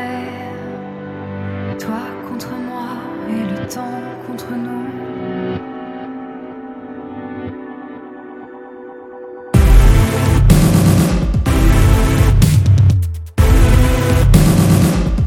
vrai. Toi contre moi et le temps contre nous.